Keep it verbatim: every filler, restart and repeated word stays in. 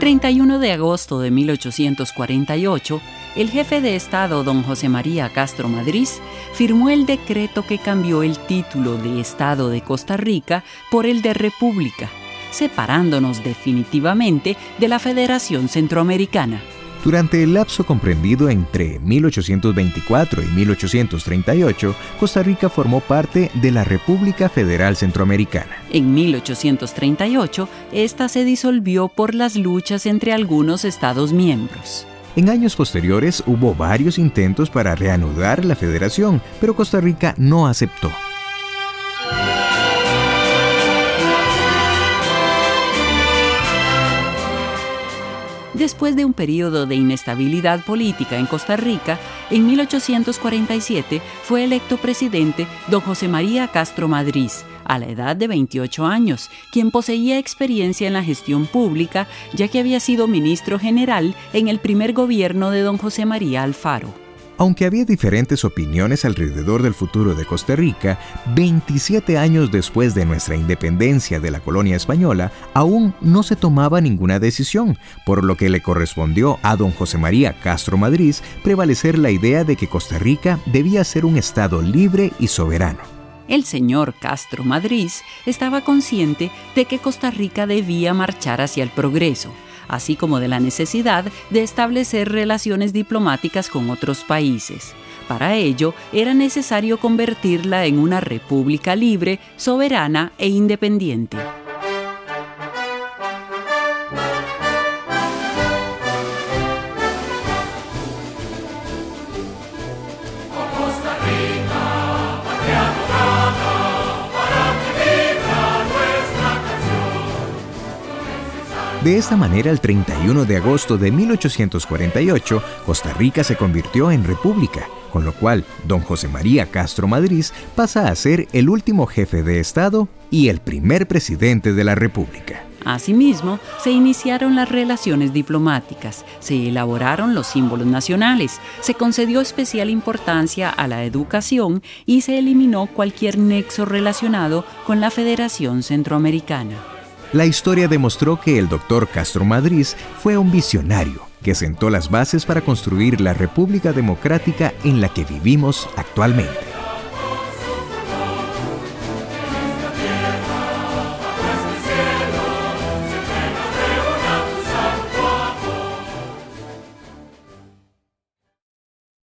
treinta y uno de agosto de mil ochocientos cuarenta y ocho, el jefe de Estado, don José María Castro Madriz, firmó el decreto que cambió el título de Estado de Costa Rica por el de República, separándonos definitivamente de la Federación Centroamericana. Durante el lapso comprendido entre mil ochocientos veinticuatro y mil ochocientos treinta y ocho, Costa Rica formó parte de la República Federal Centroamericana. En mil ochocientos treinta y ocho, esta se disolvió por las luchas entre algunos estados miembros. En años posteriores hubo varios intentos para reanudar la federación, pero Costa Rica no aceptó. Después de un periodo de inestabilidad política en Costa Rica, en mil ochocientos cuarenta y siete fue electo presidente don José María Castro Madriz, a la edad de veintiocho años, quien poseía experiencia en la gestión pública, ya que había sido ministro general en el primer gobierno de don José María Alfaro. Aunque había diferentes opiniones alrededor del futuro de Costa Rica, veintisiete años después de nuestra independencia de la colonia española, aún no se tomaba ninguna decisión, por lo que le correspondió a don José María Castro Madriz prevalecer la idea de que Costa Rica debía ser un estado libre y soberano. El señor Castro Madriz estaba consciente de que Costa Rica debía marchar hacia el progreso, así como de la necesidad de establecer relaciones diplomáticas con otros países. Para ello, era necesario convertirla en una república libre, soberana e independiente. De esta manera, el treinta y uno de agosto de mil ochocientos cuarenta y ocho, Costa Rica se convirtió en república, con lo cual don José María Castro Madriz pasa a ser el último jefe de Estado y el primer presidente de la República. Asimismo, se iniciaron las relaciones diplomáticas, se elaboraron los símbolos nacionales, se concedió especial importancia a la educación y se eliminó cualquier nexo relacionado con la Federación Centroamericana. La historia demostró que el doctor Castro Madriz fue un visionario que sentó las bases para construir la República Democrática en la que vivimos actualmente.